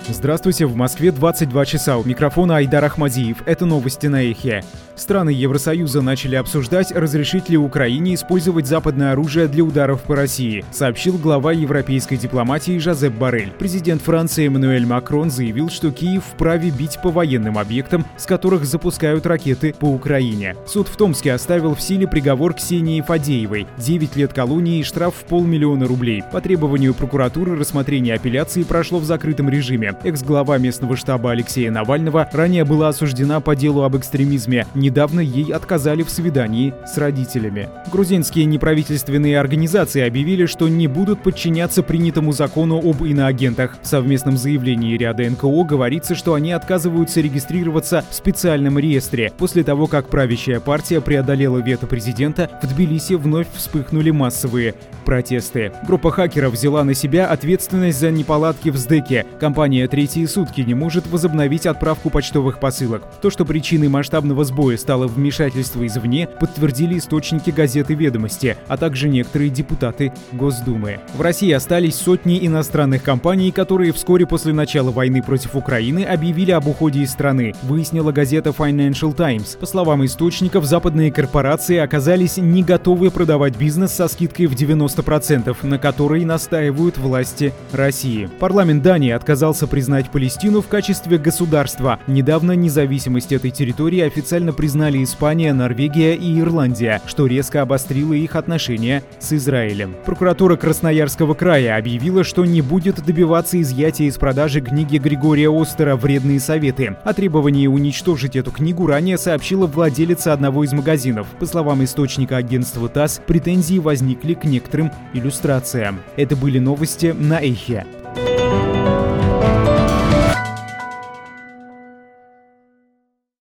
Здравствуйте, в Москве 22 часа. У микрофона Айдар Ахмадиев. Это новости на Эхе. Страны Евросоюза начали обсуждать, разрешить ли Украине использовать западное оружие для ударов по России, сообщил глава европейской дипломатии Жозеп Боррель. Президент Франции Эммануэль Макрон заявил, что Киев вправе бить по военным объектам, с которых запускают ракеты по Украине. Суд в Томске оставил в силе приговор Ксении Фадеевой – 9 лет колонии и штраф в 500 000 рублей. По требованию прокуратуры рассмотрение апелляции прошло в закрытом режиме. Экс-глава местного штаба Алексея Навального ранее была осуждена по делу об экстремизме. Недавно ей отказали в свидании с родителями. Грузинские неправительственные организации объявили, что не будут подчиняться принятому закону об иноагентах. В совместном заявлении ряда НКО говорится, что они отказываются регистрироваться в специальном реестре. После того, как правящая партия преодолела вето президента, в Тбилиси вновь вспыхнули массовые протесты. Группа хакеров взяла на себя ответственность за неполадки в СДЭКе. Компания третьи сутки не может возобновить отправку почтовых посылок. То, что причиной масштабного сбоя стало вмешательство извне, подтвердили источники газеты «Ведомости», а также некоторые депутаты Госдумы. В России остались сотни иностранных компаний, которые вскоре после начала войны против Украины объявили об уходе из страны, выяснила газета Financial Times. По словам источников, западные корпорации оказались не готовы продавать бизнес со скидкой в 90%, на которой настаивают власти России. Парламент Дании отказался признать Палестину в качестве государства. Недавно независимость этой территории официально признали Испания, Норвегия и Ирландия, что резко обострило их отношения с Израилем. Прокуратура Красноярского края объявила, что не будет добиваться изъятия из продажи книги Григория Остера «Вредные советы». О требовании уничтожить эту книгу ранее сообщила владелица одного из магазинов. По словам источника агентства ТАСС, претензии возникли к некоторым иллюстрациям. Это были новости на Эхе.